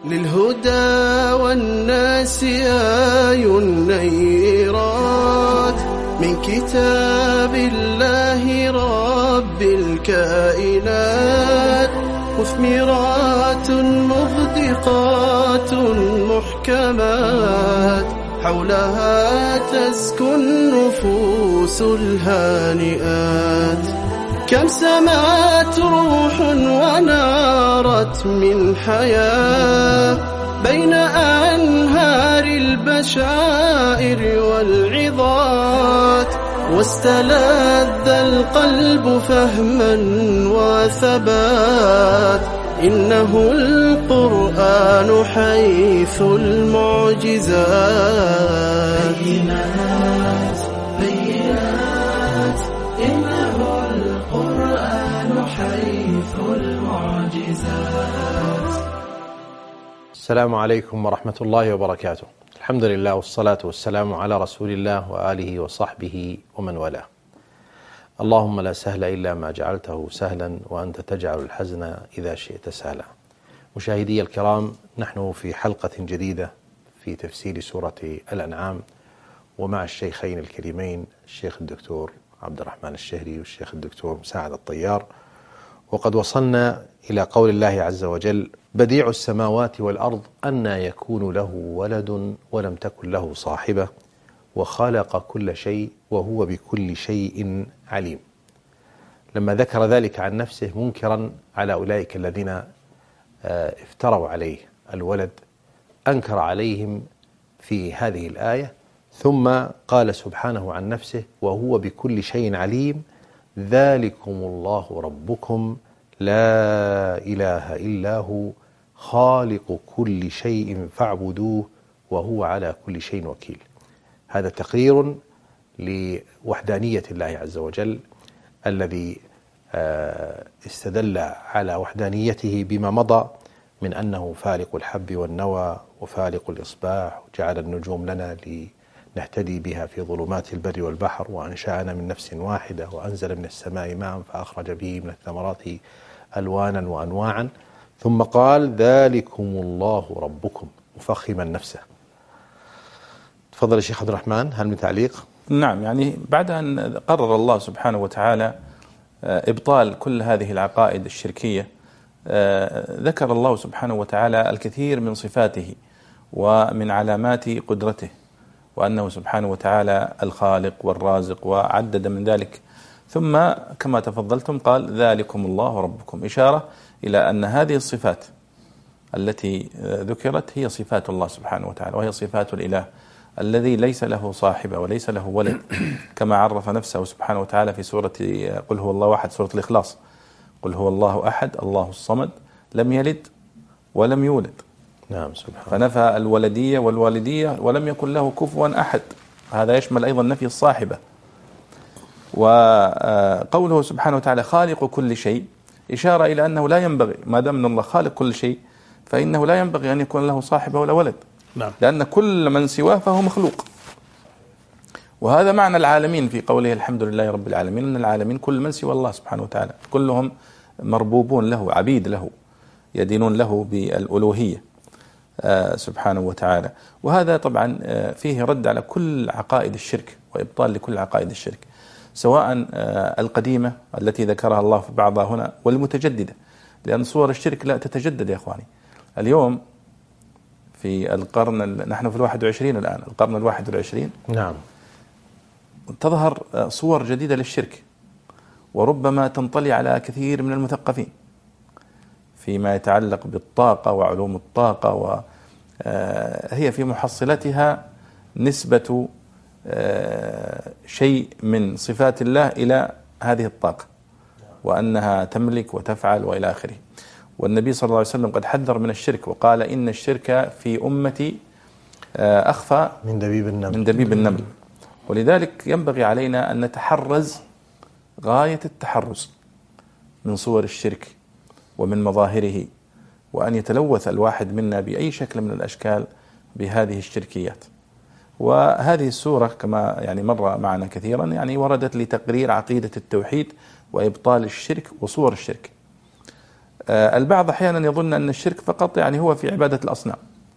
للهدى والناس آي نيرات من كتاب الله رب الكائنات، مثمرات مغدقات محكمات، حولها تزكو النفوس الهانئات. كم سمعت روح ونارت من حياة بين أنهار البشائر والعظات، واستلذ القلب فهما وثبات. إنه القرآن حيث المعجزات. بينات بينات، إنه القرآن حيث المعجزات. السلام عليكم ورحمة الله وبركاته. الحمد لله والصلاة والسلام على رسول الله وآله وصحبه ومن والاه. اللهم لا سهل إلا ما جعلته سهلا وأنت تجعل الحزن إذا شئت سهلا. مشاهدي الكرام، نحن في حلقة جديدة في تفسير سورة الأنعام، ومع الشيخين الكريمين الشيخ الدكتور عبد الرحمن الشهري والشيخ الدكتور مساعد الطيار. وقد وصلنا إلى قول الله عز وجل: بديع السماوات والأرض أنى يكون له ولد ولم تكن له صاحبة وخلق كل شيء وهو بكل شيء عليم. لما ذكر ذلك عن نفسه منكرا على أولئك الذين افتروا عليه الولد، أنكر عليهم في هذه الآية، ثم قال سبحانه عن نفسه: وهو بكل شيء عليم، ذلكم الله ربكم لا إله إلا هو خالق كل شيء فاعبدوه وهو على كل شيء وكيل. هذا تقرير لوحدانية الله عز وجل الذي استدل على وحدانيته بما مضى من أنه فالق الحب والنوى وفالق الإصباح، وجعل النجوم لنا لنهتدي بها في ظلمات البر والبحر، وأنشأنا من نفس واحدة، وأنزل من السماء ماء فأخرج به من الثمرات ألوانا وأنواعا، ثم قال: ذلكم الله ربكم، مفخما نفسه. تفضل يا شيخ عبد الرحمن، هل من تعليق؟ نعم، يعني بعد أن قرر الله سبحانه وتعالى إبطال كل هذه العقائد الشركية، ذكر الله سبحانه وتعالى الكثير من صفاته ومن علامات قدرته، وأنه سبحانه وتعالى الخالق والرازق، وعدد من ذلك. ثم كما تفضلتم قال: ذلكم الله ربكم، إشارة إلى أن هذه الصفات التي ذكرت هي صفات الله سبحانه وتعالى، وهي صفات الإله الذي ليس له صاحبة وليس له ولد، كما عرف نفسه سبحانه وتعالى في سورة قل هو الله أحد، سورة الإخلاص: قل هو الله أحد الله الصمد لم يلد ولم يولد. نعم، سبحانه. فنفى الولدية والوالدية ولم يكن له كفوا أحد، هذا يشمل أيضا نفي الصاحبة. وقوله سبحانه وتعالى خالق كل شيء، إشارة إلى أنه لا ينبغي، ما دام أن الله خالق كل شيء، فإنه لا ينبغي أن يكون له صاحبة ولا ولد. نعم. لأن كل من سواه فهو مخلوق. وهذا معنى العالمين في قوله الحمد لله رب العالمين، أن العالمين كل من سوى الله سبحانه وتعالى، كلهم مربوبون له، عبيد له، يدينون له بالألوهية سبحانه وتعالى. وهذا طبعا فيه رد على كل عقائد الشرك وإبطال لكل عقائد الشرك، سواء القديمة التي ذكرها الله في بعضها هنا، والمتجددة، لأن صور الشرك لا تتجدد يا إخواني. اليوم في القرن، نحن في 21 الآن، القرن 21. نعم. تظهر صور جديدة للشرك، وربما تنطلي على كثير من المثقفين فيما يتعلق بالطاقة وعلوم الطاقة، وهي في محصلتها نسبة شيء من صفات الله إلى هذه الطاقة، وأنها تملك وتفعل وإلى آخره. والنبي صلى الله عليه وسلم قد حذر من الشرك وقال: إن الشرك في أمتي أخفى من دبيب النمل. ولذلك ينبغي علينا أن نتحرز غاية التحرز من صور الشرك ومن مظاهره، وأن يتلوث الواحد منا بأي شكل من الأشكال بهذه الشركيات. وهذه السورة كما يعني مر معنا كثيرا يعني وردت لتقرير عقيدة التوحيد وإبطال الشرك وصور الشرك. البعض أحيانا يظن أن الشرك فقط يعني هو في عبادة الأصنام،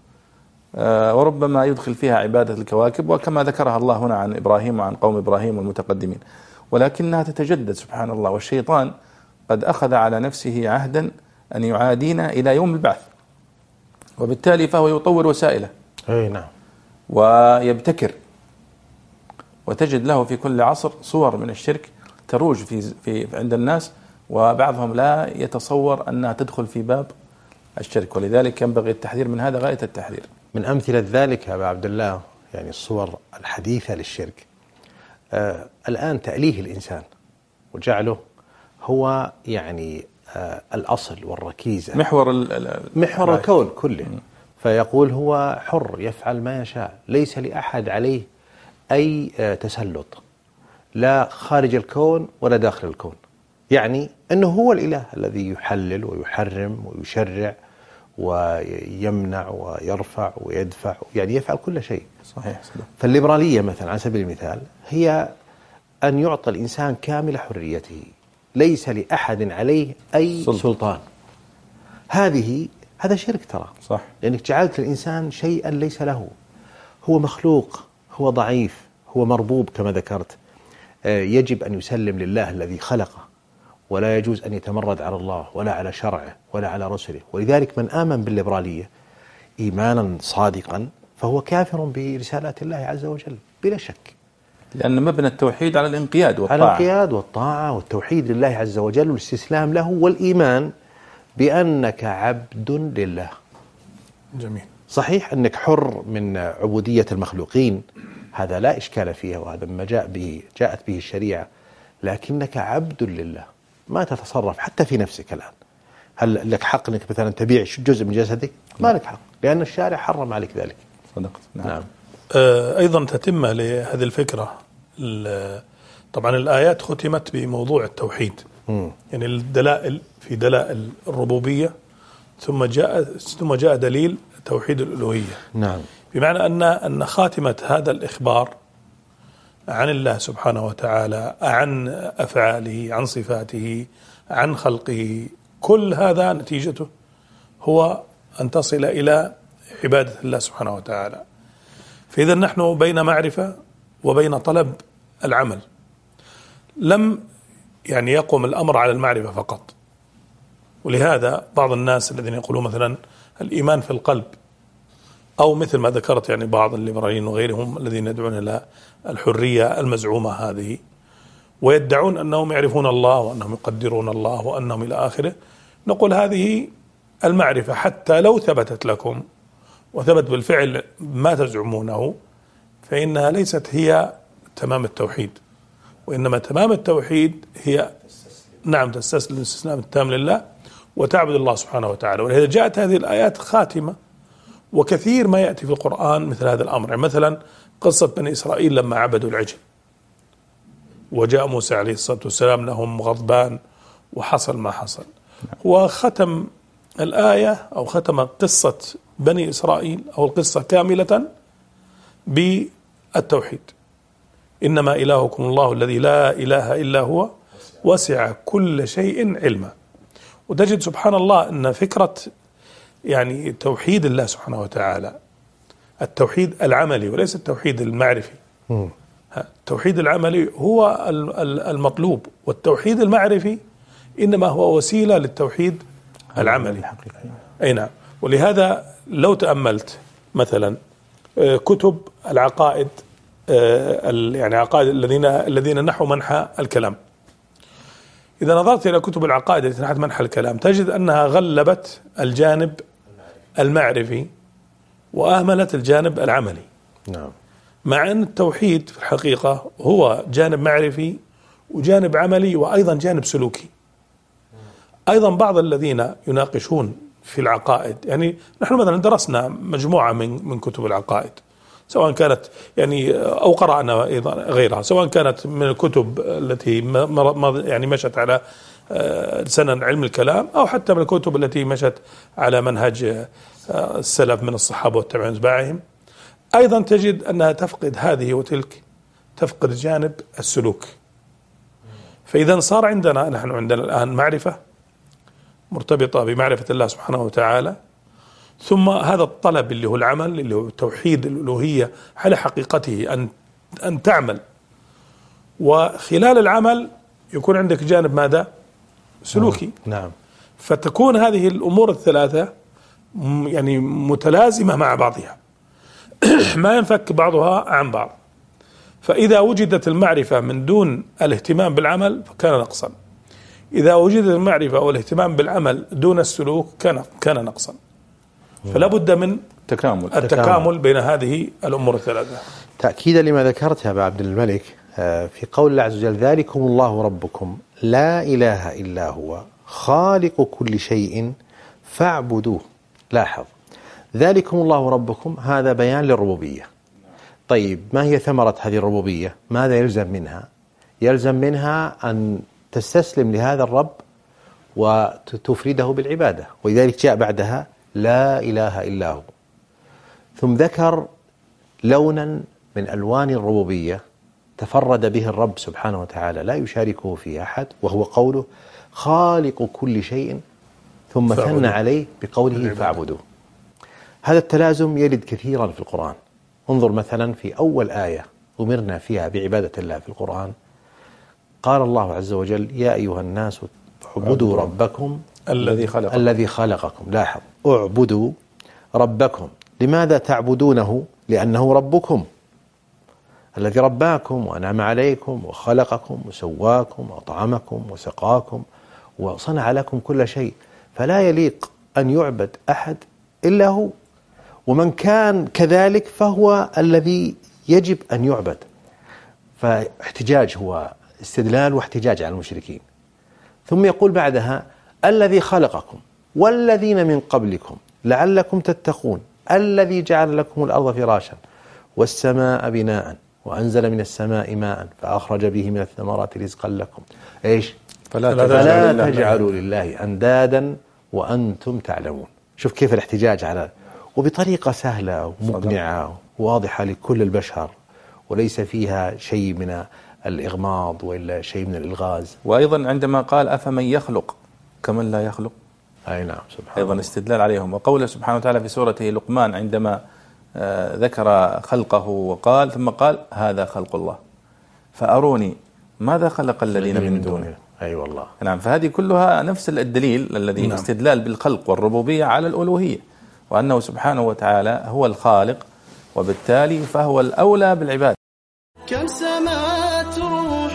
وربما يدخل فيها عبادة الكواكب، وكما ذكرها الله هنا عن إبراهيم وعن قوم إبراهيم والمتقدمين، ولكنها تتجدد سبحان الله. والشيطان قد أخذ على نفسه عهدا أن يعادينا إلى يوم البعث، وبالتالي فهو يطور وسائله. أي نعم. ويبتكر، وتجد له في كل عصر صور من الشرك تروج في عند الناس، وبعضهم لا يتصور أنها تدخل في باب الشرك، ولذلك ينبغي التحذير من هذا غاية التحذير. من أمثلة ذلك يا أبا عبد الله يعني الصور الحديثة للشرك، الآن تأليه الإنسان وجعله هو يعني الأصل والركيزة، محور الكون كله. فيقول هو حر يفعل ما يشاء، ليس لأحد عليه أي تسلط، لا خارج الكون ولا داخل الكون. يعني أنه هو الإله الذي يحلل ويحرم ويشرع ويمنع ويرفع ويدفع، يعني يفعل كل شيء. صحيح. فالليبرالية مثلا على سبيل المثال هي أن يعطى الإنسان كامل حريته، ليس لأحد عليه أي سلطان. هذا شرك ترى، صح، لأنك جعلت الإنسان شيئا ليس له، هو مخلوق، هو ضعيف، هو مربوب كما ذكرت، يجب أن يسلم لله الذي خلقه، ولا يجوز أن يتمرد على الله ولا على شرعه ولا على رسله. ولذلك من آمن بالليبرالية إيمانا صادقا فهو كافر برسالات الله عز وجل بلا شك، لأن مبنى التوحيد على الانقياد والطاعة، على الانقياد والطاعة والتوحيد لله عز وجل والاستسلام له والإيمان بأنك عبد لله. جميل. صحيح أنك حر من عبودية المخلوقين، هذا لا إشكال فيه، وهذا ما جاءت به الشريعة، لكنك عبد لله، ما تتصرف حتى في نفسك الآن. هل لك حق أنك مثلا تبيع جزء من جسدك؟ ما لك حق، لأن الشارع حرم عليك ذلك. صدقت. نعم. أيضا تتمة لهذه الفكرة، طبعا الآيات ختمت بموضوع التوحيد، يعني الدلائل في دلائل الربوبية، ثم جاء دليل توحيد الألوهية. نعم. بمعنى أن خاتمة هذا الإخبار عن الله سبحانه وتعالى، عن أفعاله، عن صفاته، عن خلقه، كل هذا نتيجته هو أن تصل إلى عبادة الله سبحانه وتعالى. فإذا نحن بين معرفة وبين طلب العمل، لم يعني يقوم الأمر على المعرفة فقط. ولهذا بعض الناس الذين يقولون مثلا الإيمان في القلب، أو مثل ما ذكرت يعني بعض الليبراليين وغيرهم الذين يدعون إلى الحرية المزعومة هذه، ويدعون أنهم يعرفون الله وأنهم يقدرون الله وأنهم إلى آخره، نقول هذه المعرفة حتى لو ثبتت لكم وثبت بالفعل ما تزعمونه، فإنها ليست هي تمام التوحيد، وإنما تمام التوحيد هي نعم تستسلم الاستسلام التام لله وتعبد الله سبحانه وتعالى. ولهذا جاءت هذه الآيات خاتمة، وكثير ما يأتي في القرآن مثل هذا الأمر. يعني مثلا قصة بني إسرائيل لما عبدوا العجل، وجاء موسى عليه الصلاة والسلام لهم غضبان وحصل ما حصل، وختم الآية أو ختم قصة بني إسرائيل أو القصة كاملة بالتوحيد: إنما إلهكم الله الذي لا إله إلا هو وسع كل شيء علما. وتجد سبحان الله أن فكرة يعني توحيد الله سبحانه وتعالى، التوحيد العملي وليس التوحيد المعرفي. التوحيد العملي هو المطلوب، والتوحيد المعرفي إنما هو وسيلة للتوحيد العملي. أي نعم. ولهذا لو تأملت مثلا كتب العقائد، يعني عقائد الذين نحوا منحى الكلام، إذا نظرت إلى كتب العقائد التي نحت منحى الكلام تجد أنها غلبت الجانب المعرفي وأهملت الجانب العملي. نعم. مع أن التوحيد في الحقيقة هو جانب معرفي وجانب عملي وأيضا جانب سلوكي. أيضا بعض الذين يناقشون في العقائد، يعني نحن مثلا درسنا مجموعة من كتب العقائد، سواء كانت يعني أو قرأنا أيضا غيرها، سواء كانت من الكتب التي يعني مشت على سنن علم الكلام، أو حتى من الكتب التي مشت على منهج السلف من الصحابة والتابعين واتباعهم. أيضا تجد أنها تفقد هذه وتلك، تفقد جانب السلوك. فإذا صار نحن عندنا الآن معرفة مرتبطة بمعرفة الله سبحانه وتعالى، ثم هذا الطلب اللي هو العمل اللي هو توحيد الألوهية على حقيقته، أن تعمل، وخلال العمل يكون عندك جانب ماذا؟ سلوكي. نعم. فتكون هذه الأمور الثلاثة يعني متلازمة مع بعضها ما ينفك بعضها عن بعض. فإذا وجدت المعرفة من دون الاهتمام بالعمل فكان نقصا، إذا وجدت المعرفة والاهتمام بالعمل دون السلوك كان نقصا. فلا بد من التكامل بين هذه الأمور الثلاثة. تأكيدا لما ذكرت يا أبا عبد الملك، في قول الله عز وجل: ذلكم الله ربكم لا إله إلا هو خالق كل شيء فاعبدوه. لاحظ، ذلكم الله ربكم، هذا بيان للربوبية. طيب، ما هي ثمرة هذه الربوبية؟ ماذا يلزم منها؟ يلزم منها أن تستسلم لهذا الرب وتفرده بالعبادة، ولذلك جاء بعدها لا إله إلا هو. ثم ذكر لونا من ألوان الربوبية تفرد به الرب سبحانه وتعالى لا يشاركه فيه أحد، وهو قوله خالق كل شيء، ثم ثنى عليه بقوله فاعبدوه. هذا التلازم يرد كثيرا في القرآن. انظر مثلا في أول آية أمرنا فيها بعبادة الله في القرآن، قال الله عز وجل: يا أيها الناس اعبدوا ربكم الذي خلقكم. لاحظ، اعبدوا ربكم. لماذا تعبدونه؟ لأنه ربكم الذي رباكم وأنعم عليكم وخلقكم وسواكم وأطعمكم وسقاكم وصنع لكم كل شيء، فلا يليق أن يعبد أحد إلا هو، ومن كان كذلك فهو الذي يجب أن يعبد. فاحتجاج هو استدلال واحتجاج على المشركين. ثم يقول بعدها: الذي خلقكم والذين من قبلكم لعلكم تتقون الذي جعل لكم الأرض فراشا والسماء بناء وأنزل من السماء ماء فأخرج به من الثمرات رزقا لكم. إيش؟ فلا تجعلوا لله أندادا وأنتم تعلمون. شوف كيف الاحتجاج على، وبطريقة سهلة ومقنعة واضحة لكل البشر، وليس فيها شيء من الإغماض وإلا شيء من الإلغاز. وأيضا عندما قال: أفمن يخلق كمن لا يخلق، أي نعم، سبحانه أيضا استدلال عليهم. وقوله سبحانه وتعالى في سورة لقمان عندما ذكر خلقه وقال ثم قال: هذا خلق الله فأروني ماذا خلق الذين من دونه. أي والله. نعم. فهذه كلها نفس الدليل الذي نعم. استدلال بالخلق والربوبية على الألوهية، وأنه سبحانه وتعالى هو الخالق، وبالتالي فهو الأولى بالعبادة. كم سمعت روح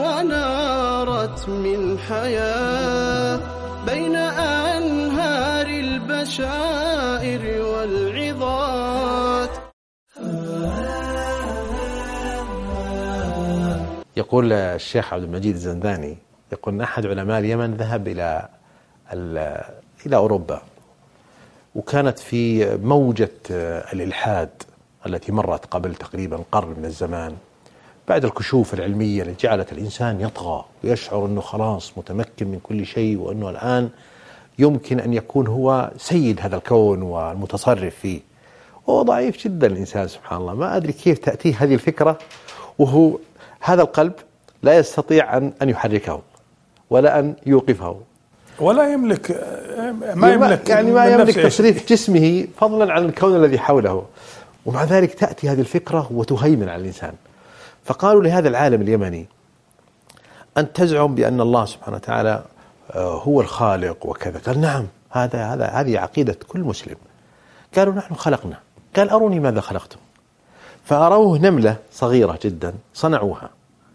ونارت من حياة بين أنهار البشائر والعظات. يقول الشيخ عبد المجيد الزنداني، يقول أن أحد علماء اليمن ذهب إلى أوروبا، وكانت في موجة الإلحاد التي مرت قبل تقريبا قرن من الزمان، بعد الكشوف العلمية التي جعلت الإنسان يطغى ويشعر أنه خلاص متمكن من كل شيء، وأنه الآن يمكن أن يكون هو سيد هذا الكون والمتصرف فيه. وهو ضعيف جدا الإنسان، سبحان الله. ما أدري كيف تأتيه هذه الفكرة وهو هذا القلب لا يستطيع أن يحركه ولا أن يوقفه، ولا يملك ما يملك تصريف جسمه، فضلا عن الكون الذي حوله. ومع ذلك تأتي هذه الفكرة وتهيمن على الإنسان. فقالوا لهذا العالم اليمني: أن تزعم بأن الله سبحانه وتعالى هو الخالق وكذا. قال: نعم، هذه عقيدة كل مسلم. قالوا: نحن خلقنا. قال: أروني ماذا خلقتم. فأروه نملة صغيرة جدا صنعوها،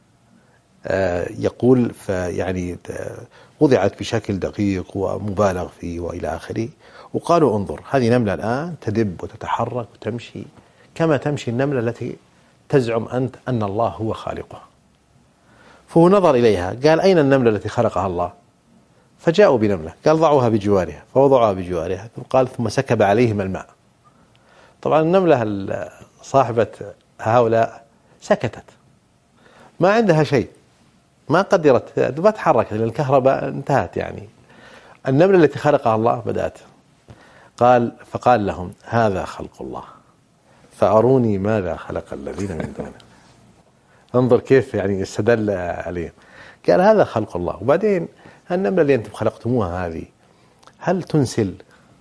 يقول يعني وضعت بشكل دقيق ومبالغ فيه وإلى آخره، وقالوا: انظر، هذه نملة الآن تدب وتتحرك وتمشي كما تمشي النملة التي تزعم أنت أن الله هو خالقها. فهو نظر إليها، قال: أين النملة التي خلقها الله؟ فجاءوا بنملة، قال: ضعوها بجوارها، فوضعوها بجوارها، ثم سكب عليهم الماء. طبعا النملة صاحبة هؤلاء سكتت، ما عندها شيء، ما قدرت، ما تحركت لأن الكهرباء انتهت. يعني النملة التي خلقها الله بدأت. فقال لهم: هذا خلق الله فأروني ماذا خلق الذين من دونه. انظر كيف يعني استدل عليه. قال: هذا خلق الله. وبعدين النملة اللي أنتم خلقتموها هذه هل تنسل؟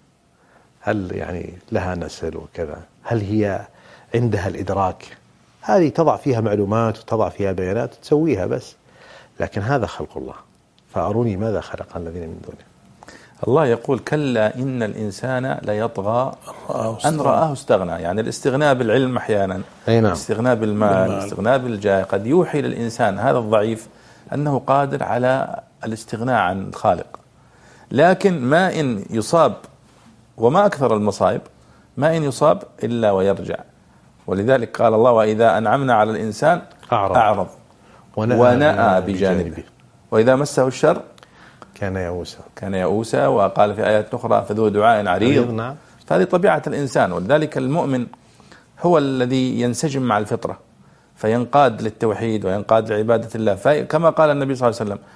هل يعني لها نسل وكذا؟ هل هي عندها الإدراك؟ هذه تضع فيها معلومات وتضع فيها بيانات تسويها بس، لكن هذا خلق الله. فأروني ماذا خلق الذين من دونه. الله يقول كلا إن الإنسان ليطغى أن رآه استغنى. يعني الاستغناء بالعلم أحيانا، نعم. الاستغناء بالمال، الاستغناء بالجاه، قد يوحي للإنسان هذا الضعيف أنه قادر على الاستغناء عن الخالق. لكن ما إن يصاب، وما أكثر المصائب، ما إن يصاب إلا ويرجع. ولذلك قال الله وإذا أنعمنا على الإنسان أعرض ونأى بجانبه وإذا مسه الشر كان يئوسا. وقال في آيات أخرى فذو دعاء عريض. فهذه طبيعة الإنسان. ولذلك المؤمن هو الذي ينسجم مع الفطرة فينقاد للتوحيد وينقاد لعبادة الله. كما قال النبي صلى الله عليه وسلم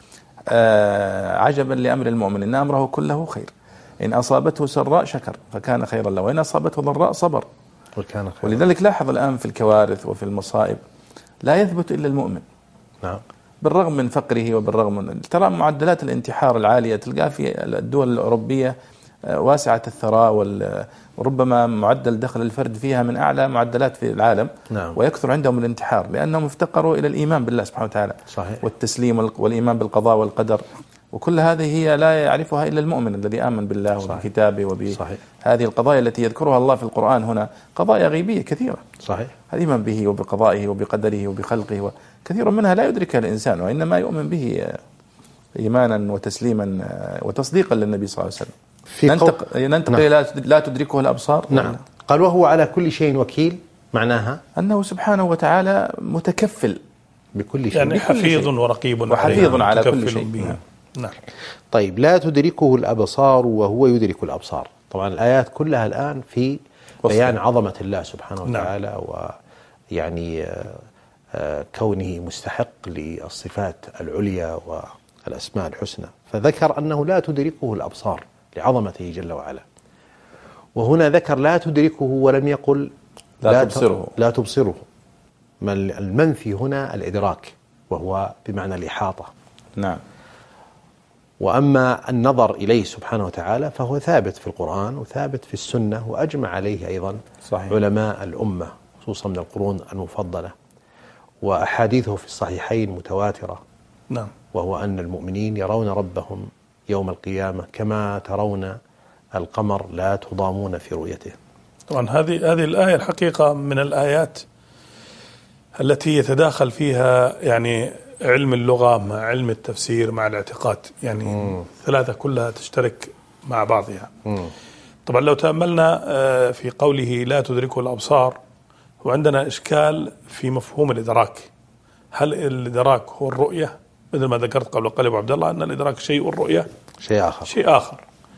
عجبا لأمر المؤمن إن أمره كله خير، إن أصابته سراء شكر فكان خيرا له، وإن أصابته ضراء صبر. ولذلك لاحظ الآن في الكوارث وفي المصائب لا يثبت إلا المؤمن. نعم. بالرغم من فقره وبالرغم من ترى معدلات الانتحار العالية تلقاه في الدول الأوروبية واسعة الثراء، وربما معدل دخل الفرد فيها من أعلى معدلات في العالم. نعم. ويكثر عندهم الانتحار لأنهم افتقروا إلى الإيمان بالله سبحانه وتعالى. صحيح. والتسليم والإيمان بالقضاء والقدر. وكل هذه هي لا يعرفها إلا المؤمن الذي آمن بالله وبكتابه وبهذه القضايا التي يذكرها الله في القرآن هنا، قضايا غيبية كثيرة. صحيح. الإيمان به وبقضائه وبقدره وبخلقه، كثير منها لا يدركها الإنسان، وإنما يؤمن به إيمانا وتسليما وتصديقا للنبي صلى الله عليه وسلم. ننتقل لا تدركه الأبصار. نعم. قال وهو على كل شيء وكيل، معناها أنه سبحانه وتعالى متكفل بكل شيء، يعني حفيظ ورقيب وحفيظ على كل شيء. نعم. طيب لا تدركه الأبصار وهو يدرك الأبصار. طبعا الآيات كلها الآن في بيان عظمة الله سبحانه وتعالى. نعم. ويعني كونه مستحق للصفات العليا والأسماء الحسنى، فذكر أنه لا تدركه الأبصار لعظمته جل وعلا. وهنا ذكر لا تدركه ولم يقل لا تبصره. المنفي هنا الإدراك وهو بمعنى الإحاطة. نعم. وأما النظر إليه سبحانه وتعالى فهو ثابت في القرآن وثابت في السنة، وأجمع عليه أيضا علماء الأمة خصوصا من القرون المفضلة، وأحاديثه في الصحيحين متواترة. نعم. وهو أن المؤمنين يرون ربهم يوم القيامة كما ترون القمر لا تضامون في رؤيته. طبعا هذه الآية الحقيقة من الآيات التي يتداخل فيها يعني علم اللغة مع علم التفسير مع الاعتقاد، يعني ثلاثة كلها تشترك مع بعضها. طبعا لو تأملنا في قوله لا تدركه الأبصار، وعندنا إشكال في مفهوم الإدراك. هل الإدراك هو الرؤية مثل ما ذكرت قبل قليل أبو عبد الله أن الإدراك شيء والرؤية شيء آخر.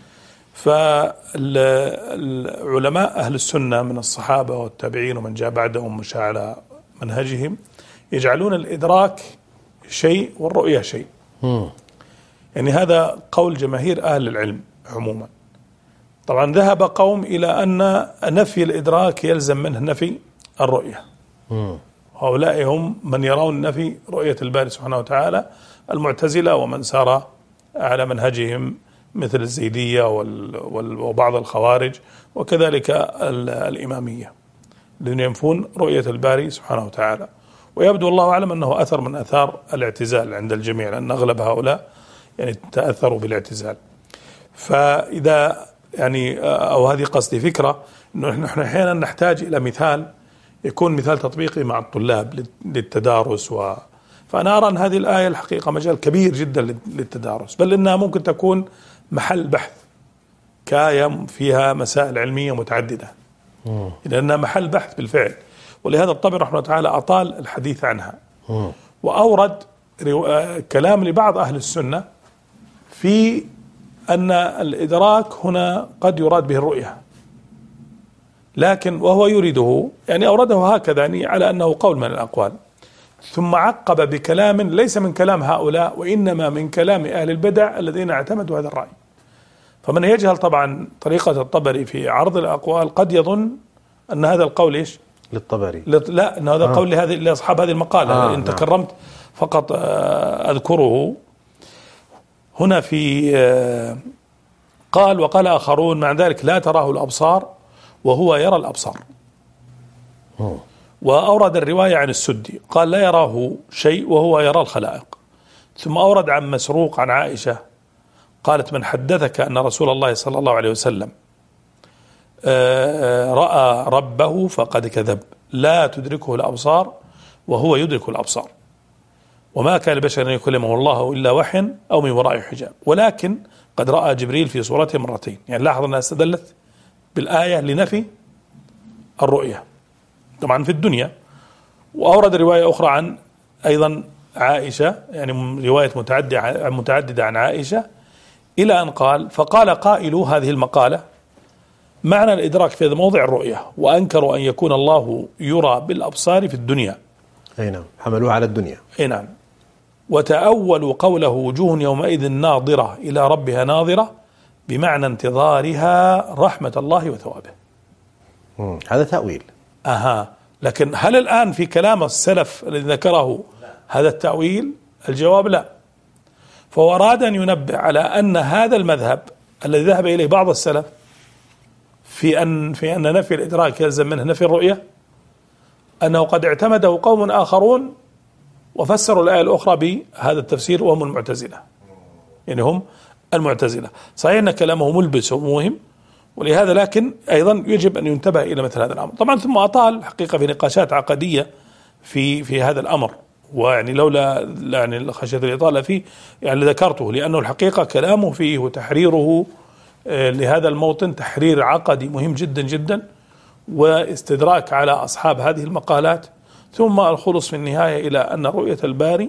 فالعلماء أهل السنة من الصحابة والتابعين ومن جاء بعدهم مشى على منهجهم يجعلون الإدراك شيء والرؤية شيء. يعني هذا قول جماهير أهل العلم عموما. طبعا ذهب قوم إلى أن نفي الإدراك يلزم منه نفي الرؤية. هؤلاء هم من يرون نفي رؤية الباري سبحانه وتعالى، المعتزلة ومن سار على منهجهم مثل الزيدية وبعض الخوارج، وكذلك الإمامية الذين ينفون رؤية الباري سبحانه وتعالى. ويبدو الله أعلم أنه أثر من أثار الاعتزال عند الجميع، لأن أغلب هؤلاء يعني تأثروا بالاعتزال. فإذا يعني أو هذه قصدي فكرة أنه نحن أحيانا نحتاج إلى مثال يكون مثال تطبيقي مع الطلاب للتدارس. فأنا أرى أن هذه الآية الحقيقة مجال كبير جدا للتدارس، بل إنها ممكن تكون محل بحث كآية فيها مسائل علمية متعددة، لأنها محل بحث بالفعل. ولهذا الطبري رحمه الله تعالى أطال الحديث عنها، وأورد كلام لبعض أهل السنة في أن الإدراك هنا قد يراد به الرؤية، لكن وهو يريده يعني أورده هكذا يعني على أنه قول من الأقوال، ثم عقب بكلام ليس من كلام هؤلاء وإنما من كلام أهل البدع الذين اعتمدوا هذا الرأي. فمن يجهل طبعا طريقة الطبري في عرض الأقوال قد يظن أن هذا القول إيش للطبري، لا أن هذا قول لأصحاب هذه المقالة. إن تكرمت فقط أذكره هنا في قال وقال آخرون مع ذلك لا تراه الأبصار وهو يرى الأبصار. وأورد الرواية عن السدي قال لا يراه شيء وهو يرى الخلائق. ثم أورد عن مسروق عن عائشة قالت من حدثك أن رسول الله صلى الله عليه وسلم رأى ربه فقد كذب، لا تدركه الأبصار وهو يدرك الأبصار، وما كان لبشر أن يكلمه الله إلا وحي أو من وراء حجاب، ولكن قد رأى جبريل في صورته مرتين. يعني لاحظ أنها استدلت بالآية لنفي الرؤية طبعا في الدنيا. وأورد رواية أخرى عن أيضا عائشة، يعني رواية متعددة عن عائشة، إلى أن قال فقال قائل هذه المقالة معنى الإدراك في هذا موضع الرؤية، وأنكروا أن يكون الله يرى بالأبصار في الدنيا. أي نعم، حملوه على الدنيا. أي نعم. وتأولوا قوله وجوه يومئذ ناظرة إلى ربها ناظرة بمعنى انتظارها رحمة الله وثوابه. هذا تأويل. لكن هل الآن في كلام السلف الذي ذكره هذا التأويل؟ الجواب لا. فهو أراد أن ينبه على أن هذا المذهب الذي ذهب إليه بعض السلف في أن نفي الإدراك يلزم منه نفي الرؤية، أنه قد اعتمده قوم آخرون وفسروا الآية الأخرى بهذا التفسير وهم المعتزلة. يعني هم المعتزلة. صحيح أن كلامه ملبس ومهم، ولهذا لكن أيضا يجب أن ينتبه إلى مثل هذا الأمر. طبعا ثم أطال حقيقة في نقاشات عقدية في هذا الأمر، ويعني لولا يعني خشية الإطالة فيه يعني ذكرته، لأنه الحقيقة كلامه فيه وتحريره لهذا الموطن تحرير عقدي مهم جدا جدا، واستدراك على أصحاب هذه المقالات، ثم الخلص في النهاية إلى أن رؤية الباري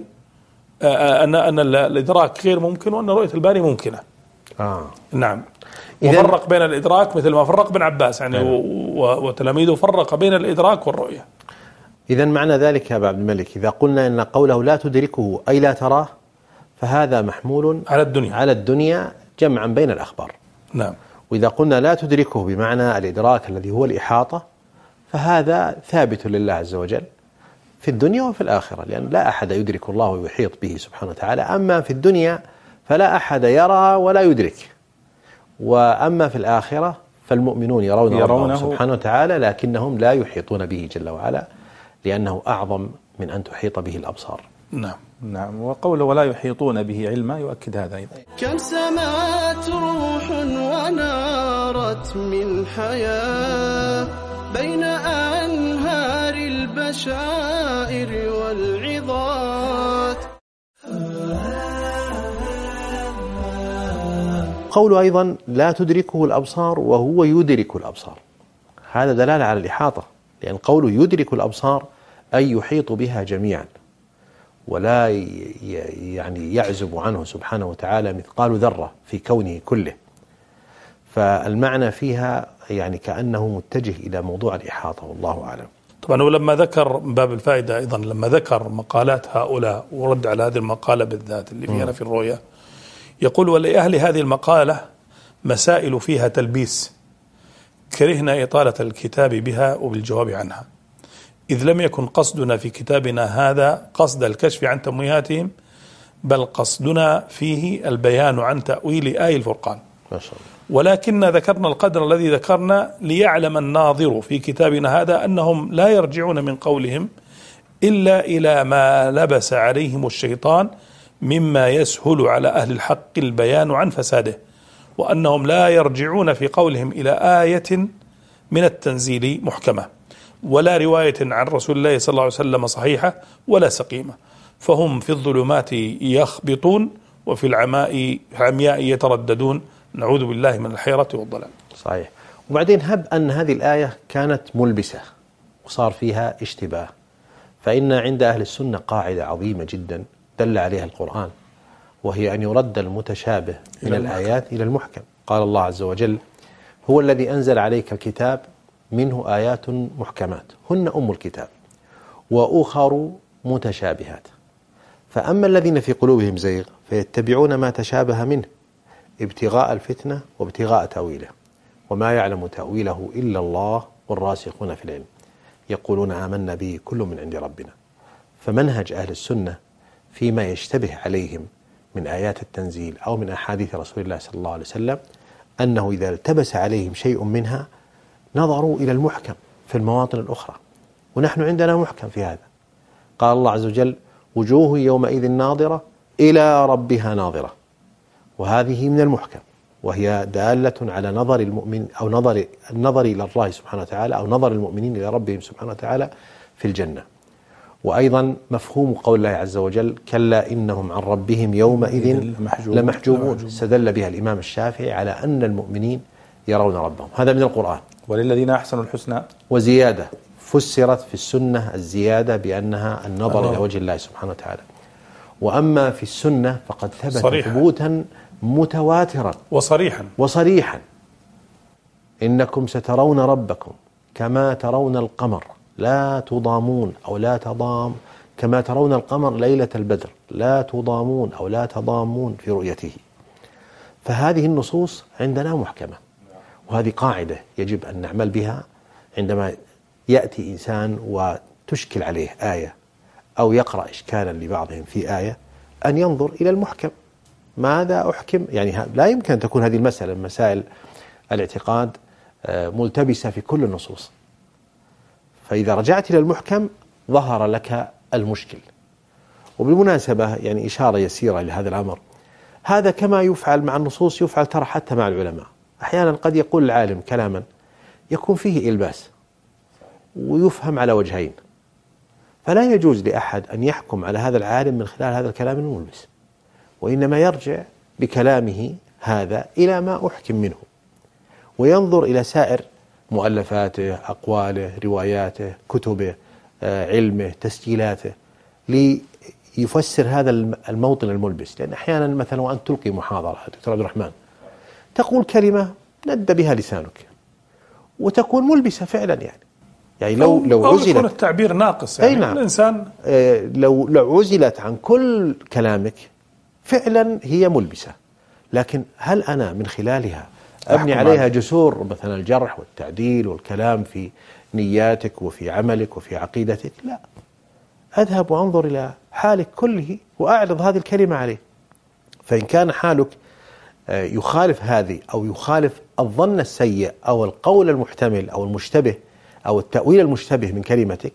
أن الإدراك غير ممكن، وأن رؤية الباري ممكنة. نعم. وفرق بين الإدراك مثل ما فرق بن عباس يعني وتلاميذه، فرق بين الإدراك والرؤية. إذا معنى ذلك يا أبا عبد الملك إذا قلنا أن قوله لا تدركه أي لا تراه فهذا محمول على الدنيا جمعا بين الأخبار. نعم. وإذا قلنا لا تدركه بمعنى الإدراك الذي هو الإحاطة فهذا ثابت لله عز وجل في الدنيا وفي الآخرة، لأن لا أحد يدرك الله ويحيط به سبحانه وتعالى. أما في الدنيا فلا أحد يرى ولا يدرك، وأما في الآخرة فالمؤمنون يرونه سبحانه وتعالى، لكنهم لا يحيطون به جل وعلا لأنه أعظم من أن تحيط به الأبصار. نعم. وقوله ولا يحيطون به علما يؤكد هذا أيضا. كم سمات روح ونارت من حياة بين أنهار البشائر والعظات. قوله أيضا لا تدركه الأبصار وهو يدرك الأبصار، هذا دلالة على الإحاطة، لأن قوله يدرك الأبصار أي يحيط بها جميعا ولا يعني يعزب عنه سبحانه وتعالى مثقال ذرة في كونه كله. فالمعنى فيها يعني كأنه متجه إلى موضوع الإحاطة، والله أعلم. طبعا ولما ذكر من باب الفائدة أيضا لما ذكر مقالات هؤلاء ورد على هذه المقالة بالذات اللي فيها في الرؤية، يقول ولأهل هذه المقالة مسائل فيها تلبيس كرهنا إطالة الكتاب بها وبالجواب عنها، إذ لم يكن قصدنا في كتابنا هذا قصد الكشف عن تمويهاتهم، بل قصدنا فيه البيان عن تأويل آي الفرقان. ما شاء الله. ولكن ذكرنا القدر الذي ذكرنا ليعلم الناظر في كتابنا هذا أنهم لا يرجعون من قولهم إلا إلى ما لبس عليهم الشيطان مما يسهل على أهل الحق البيان عن فساده، وأنهم لا يرجعون في قولهم إلى آية من التنزيل محكمة ولا رواية عن رسول الله صلى الله عليه وسلم صحيحة ولا سقيمة، فهم في الظلمات يخبطون وفي العمياء يترددون، نعوذ بالله من الحيرة والضلال. صحيح. وبعدين هب أن هذه الآية كانت ملبسة وصار فيها اشتباه، فإن عند أهل السنة قاعدة عظيمة جدا دل عليها القرآن، وهي أن يرد المتشابه من الآيات إلى المحكم. قال الله عز وجل هو الذي أنزل عليك الكتاب منه آيات محكمات هن أم الكتاب وأخر متشابهات، فأما الذين في قلوبهم زيغ فيتبعون ما تشابه منه ابتغاء الفتنة وابتغاء تأويله وما يعلم تأويله إلا الله والراسخون في العلم يقولون آمنا به كل من عند ربنا. فمنهج أهل السنة فيما يشتبه عليهم من آيات التنزيل أو من أحاديث رسول الله صلى الله عليه وسلم أنه إذا التبس عليهم شيء منها نظروا إلى المحكم في المواطن الأخرى، ونحن عندنا محكم في هذا. قال الله عز وجل: وجوه يومئذ ناظرة إلى ربها ناظرة، وهذه من المحكم، وهي دالة على نظر المؤمن أو النظر إلى الله سبحانه وتعالى، أو نظر المؤمنين إلى ربهم سبحانه وتعالى في الجنة. وأيضا مفهوم قول الله عز وجل: كلا إنهم عن ربهم يومئذ لمحجوبون، استدل بها الإمام الشافعي على أن المؤمنين يرون ربهم. هذا من القرآن. وللذين أحسنوا الحسنى وزيادة، فسرت في السنة الزيادة بأنها النظر إلى وجه الله سبحانه وتعالى. وأما في السنة فقد ثبت ثبوتا متواترا وصريحا: إنكم سترون ربكم كما ترون القمر لا تضامون أو لا تضام، كما ترون القمر ليلة البدر لا تضامون أو لا تضامون في رؤيته. فهذه النصوص عندنا محكمة، وهذه قاعدة يجب أن نعمل بها عندما يأتي إنسان وتشكل عليه آية أو يقرأ إشكالا لبعضهم في آية، أن ينظر إلى المحكم. ماذا أحكم؟ يعني لا يمكن أن تكون هذه المسألة من مسائل الاعتقاد ملتبسة في كل النصوص. فإذا رجعت إلى المحكم ظهر لك المشكل. وبالمناسبة يعني إشارة يسيرة لهذا الأمر، هذا كما يفعل مع النصوص يفعل ترى حتى مع العلماء. أحيانا قد يقول العالم كلاما يكون فيه إلباس ويفهم على وجهين، فلا يجوز لأحد أن يحكم على هذا العالم من خلال هذا الكلام الملبس، وإنما يرجع بكلامه هذا إلى ما أحكم منه، وينظر إلى سائر مؤلفاته، أقواله، رواياته، كتبه، علمه، تسجيلاته، ليفسر هذا الموطن الملبس. لأن أحيانا مثلا وأنت تلقي محاضرة دكتور عبد الرحمن تقول كلمة ند بها لسانك وتكون ملبسة فعلا، يعني لو عزلت، يكون التعبير ناقص، يعني نعم. الإنسان لو عزلت عن كل كلامك فعلا هي ملبسة، لكن هل أنا من خلالها أبني عليها جسور مثلا الجرح والتعديل والكلام في نياتك وفي عملك وفي عقيدتك؟ لا، أذهب وأنظر إلى حالك كله وأعرض هذه الكلمة عليه. فإن كان حالك يخالف هذه أو يخالف الظن السيء أو القول المحتمل أو المشتبه أو التأويل المشتبه من كلمتك،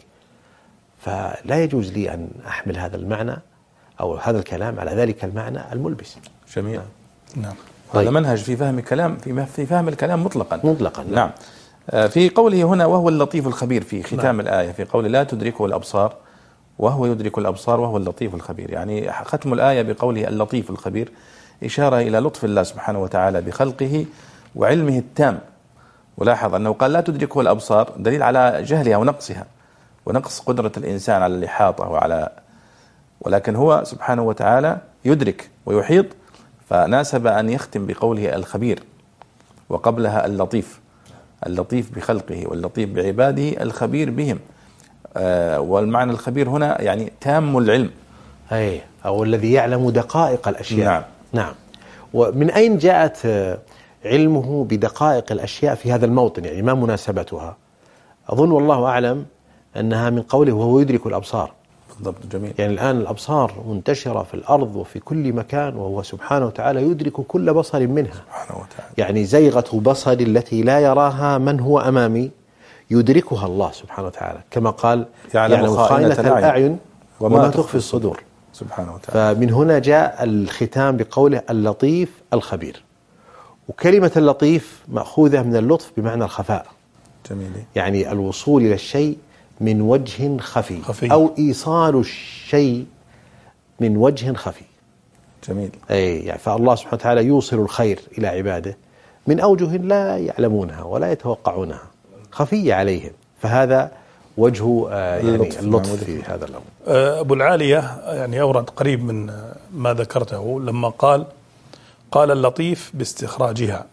فلا يجوز لي أن أحمل هذا المعنى أو هذا الكلام على ذلك المعنى الملبس. جميل. نعم. هذا منهج في فهم الكلام، في فهم الكلام مطلقا. نعم. في قوله هنا: وهو اللطيف الخبير، في ختام الآية في قوله: لا تدركه الأبصار وهو يدرك الأبصار وهو اللطيف الخبير. يعني ختم الآية بقوله اللطيف الخبير إشارة إلى لطف الله سبحانه وتعالى بخلقه وعلمه التام. ولاحظ أنه قال لا تدركه الأبصار، دليل على جهلها ونقصها ونقص قدرة الإنسان على الإحاطة ولكن هو سبحانه وتعالى يدرك ويحيط، فناسب أن يختم بقوله الخبير، وقبلها اللطيف بخلقه واللطيف بعباده الخبير بهم. والمعنى الخبير هنا يعني تام العلم، أو الذي يعلم دقائق الأشياء. نعم. ومن أين جاءت علمه بدقائق الأشياء في هذا الموطن؟ يعني ما مناسبتها؟ أظن والله أعلم أنها من قوله وهو يدرك الأبصار. بالضبط. جميل. يعني الآن الأبصار منتشرة في الأرض وفي كل مكان، وهو سبحانه وتعالى يدرك كل بصر منها سبحانه وتعالى. يعني زيغة بصري التي لا يراها من هو أمامي يدركها الله سبحانه وتعالى، كما قال يعلم خائنة الأعين وما تخفي الصدور سبحانه وتعالى. فمن هنا جاء الختام بقوله اللطيف الخبير. وكلمة اللطيف مأخوذة من اللطف بمعنى الخفاء. جميل. يعني الوصول إلى الشيء من وجه خفي أو إيصال الشيء من وجه خفي. جميل. يعني فالله سبحانه وتعالى يوصل الخير إلى عباده من أوجه لا يعلمونها ولا يتوقعونها، خفية عليهم. فهذا وجه يعني اللطف في هذا الأمر. أبو العالية يعني أورد قريب من ما ذكرته لما قال اللطيف باستخراجها،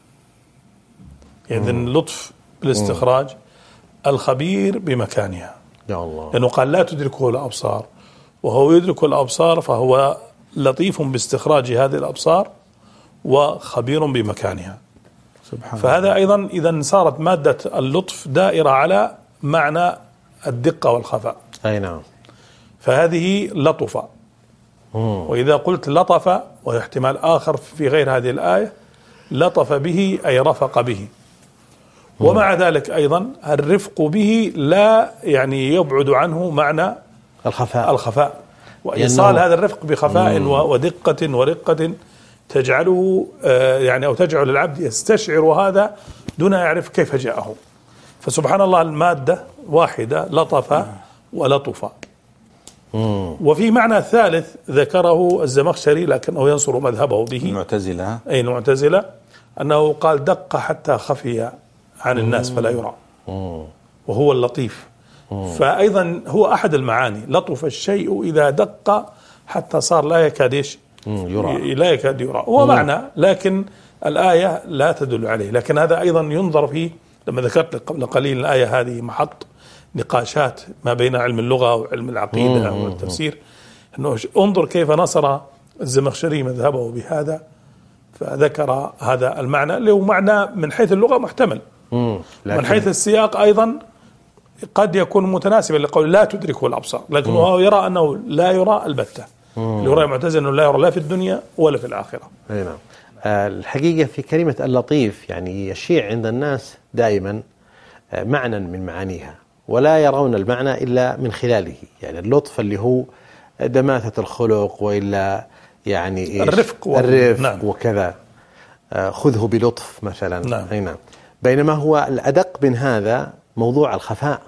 إذن اللطف بالاستخراج، الخبير بمكانها. يا الله. لأنه قال لا تدركه الأبصار وهو يدرك الأبصار، فهو لطيف باستخراج هذه الأبصار وخبير بمكانها. سبحان فهذا الله. أيضا إذا صارت مادة اللطف دائرة على معنى الدقة والخفاء. أي نعم. فهذه لطفة. وإذا قلت لطف، واحتمال آخر في غير هذه الآية، لطف به أي رفق به. ومع ذلك أيضا الرفق به لا يعني يبعد عنه معنى الخفاء وإيصال هذا الرفق بخفاء ودقة ورقة تجعله يعني أو تجعل العبد يستشعر هذا دون يعرف كيف جاءه. فسبحان الله المادة واحدة، لطف ولطف. وفي معنى ثالث ذكره الزمخشري لكنه ينصر مذهبه به، المعتزلة، أي المعتزلة، أنه قال دق حتى خفي عن الناس فلا يرى، وهو اللطيف. فأيضا هو أحد المعاني، لطف الشيء إذا دق حتى صار لا يكاد يرى، لا يكاد يرى. هو معنى، لكن الآية لا تدل عليه. لكن هذا أيضا ينظر فيه، لما ذكرت قبل قليل الآية هذه محط نقاشات ما بين علم اللغة وعلم العقيدة والتفسير، أنه انظر كيف نصر الزمخشري مذهبه بهذا، فذكر هذا المعنى اللي هو معنى من حيث اللغة محتمل، من حيث السياق أيضا قد يكون متناسبا لقول لا تدركه الأبصار، لكن هو يرى أنه لا يرى البتة، اللي يرى معتزل أنه لا يرى لا في الدنيا ولا في الآخرة. نعم. الحقيقة في كلمة اللطيف يعني يشيع عند الناس دائما معنى من معانيها، ولا يرون المعنى إلا من خلاله. يعني اللطف اللي هو دماثة الخلق، وإلا يعني الرفق نعم. وكذا خذه بلطف مثلا. نعم. بينما هو الأدق من هذا موضوع الخفاء،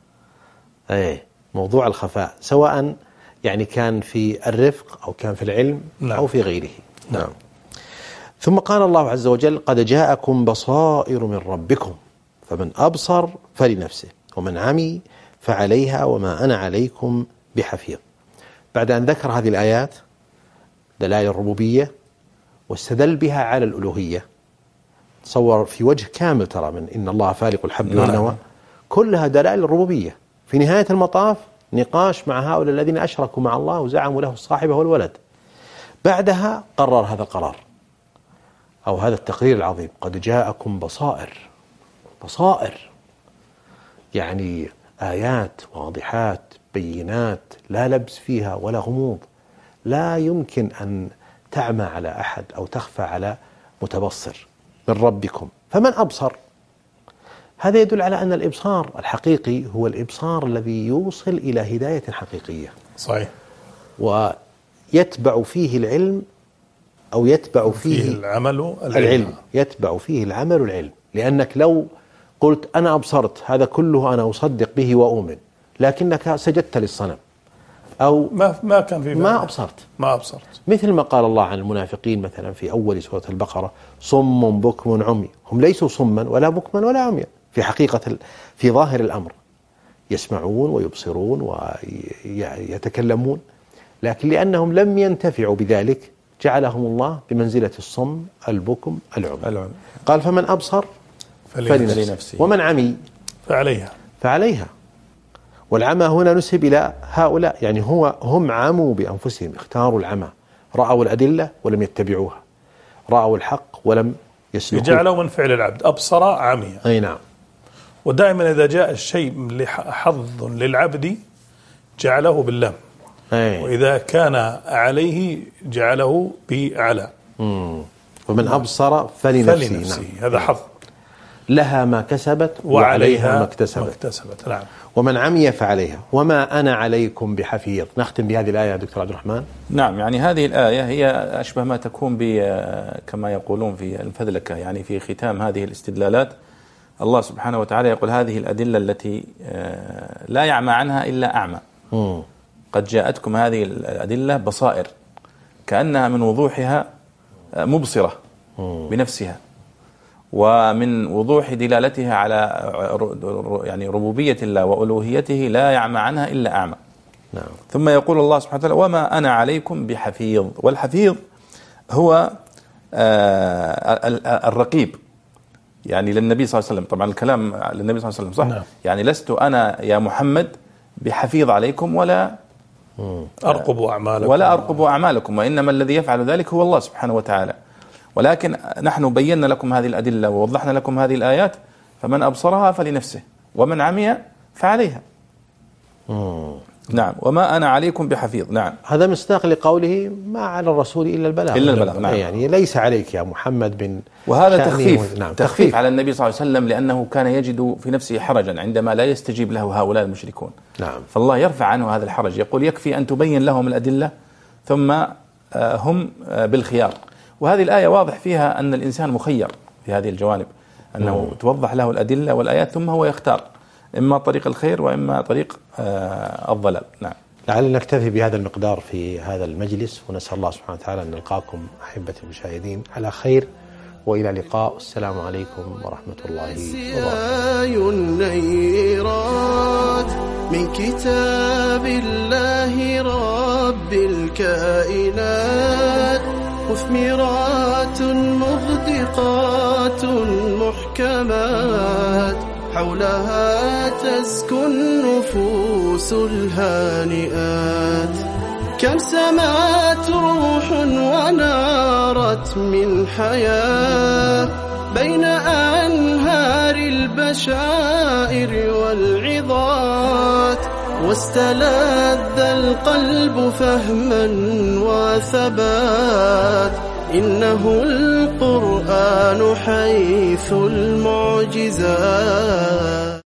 موضوع الخفاء، سواء يعني كان في الرفق أو كان في العلم أو في غيره. نعم. ثم قال الله عز وجل قد جاءكم بصائر من ربكم فمن أبصر فلنفسه ومن عمي فعليها وما أنا عليكم بحفيظ. بعد أن ذكر هذه الآيات دلائل الربوبية واستدل بها على الألوهية، تصور في وجه كامل ترى من إن الله فالق الحب والنوى، كلها دلائل الربوبية. في نهاية المطاف نقاش مع هؤلاء الذين أشركوا مع الله وزعموا له الصاحبة والولد. بعدها قرر هذا القرار أو هذا التقرير العظيم، قد جاءكم بصائر يعني آيات واضحات بينات لا لبس فيها ولا غموض، لا يمكن أن تعمى على أحد أو تخفى على متبصر، من ربكم فمن أبصر. هذا يدل على أن الإبصار الحقيقي هو الإبصار الذي يوصل إلى هداية حقيقية. صحيح. ويتبع فيه العلم أو يتبع فيه العلم، يتبع فيه العمل والعلم. لأنك لو قلت أنا أبصرت هذا كله أنا أصدق به وأؤمن، لكنك سجدت للصنم أو ما كان في ما أبصرت، مثل ما قال الله عن المنافقين مثلا في أول سورة البقرة صم بكم عمي. هم ليسوا صما ولا بكما ولا عميا في حقيقة، في ظاهر الأمر يسمعون ويبصرون ويتكلمون، لكن لأنهم لم ينتفعوا بذلك جعلهم الله بمنزلة الصم البكم العمي. قال فمن أبصر فلنفسه ومن عمي فعليها. والعمى هنا نسب إلى هؤلاء، يعني هم عموا بأنفسهم، اختاروا العمى، رأوا الأدلة ولم يتبعوها، رأوا الحق ولم يسلكوه، جعلوا من فعل العبد أبصر عمي. أي نعم. ودائما إذا جاء الشيء حظ للعبد جعله باللام، وإذا كان عليه جعله بعلى. ومن أبصر فلنفسه. نعم. هذا حظ، لها ما كسبت وعليها ما اكتسبت. نعم. ومن عمي فعليها وما أنا عليكم بحفيظ. نختم بهذه الآية يا دكتور عبد الرحمن. نعم، يعني هذه الآية هي أشبه ما تكون كما يقولون في الفذلكة، يعني في ختام هذه الاستدلالات الله سبحانه وتعالى يقول هذه الأدلة التي لا يعمى عنها إلا أعمى. قد جاءتكم هذه الأدلة بصائر، كأنها من وضوحها مبصرة بنفسها، ومن وضوح دلالتها على يعني ربوبية الله وألوهيته لا يعمى عنها إلا أعمى. نعم. ثم يقول الله سبحانه وتعالى وما أنا عليكم بحفيظ. والحفيظ هو الرقيب، يعني للنبي صلى الله عليه وسلم. طبعا الكلام للنبي صلى الله عليه وسلم صح. نعم. يعني لست أنا يا محمد بحفيظ عليكم ولا أرقب أعمالكم، وإنما الذي يفعل ذلك هو الله سبحانه وتعالى. ولكن نحن بينا لكم هذه الأدلة ووضحنا لكم هذه الآيات، فمن أبصرها فلنفسه ومن عمي فعليها. نعم، وما أنا عليكم بحفيظ. نعم، هذا مصداق لقوله ما على الرسول إلا البلاغ. نعم. يعني ليس عليك يا محمد وهذا تخفيف. نعم، تخفيف على النبي صلى الله عليه وسلم، لأنه كان يجد في نفسه حرجا عندما لا يستجيب له هؤلاء المشركون. نعم. فالله يرفع عنه هذا الحرج، يقول يكفي أن تبين لهم الأدلة ثم هم بالخيار. وهذه الآية واضح فيها أن الإنسان مخير في هذه الجوانب، أنه توضح له الأدلة والآيات ثم هو يختار إما طريق الخير وإما طريق الضلال. نعم. لعلنا نكتفي بهذا المقدار في هذا المجلس، ونسأل الله سبحانه وتعالى أن نلقاكم أحبتي المشاهدين على خير، وإلى لقاء، والسلام عليكم ورحمة الله وبركاته. من كتاب الله رب الكائنات مثمرات مغدقات محكمات، حولها تزكو النفوس الهانئات. كم سمعت روح ونارت من حياة بين أنهار البشائر والعظات، واستلذ القلب فهما وثبات. إنه القرآن حيث المعجزات.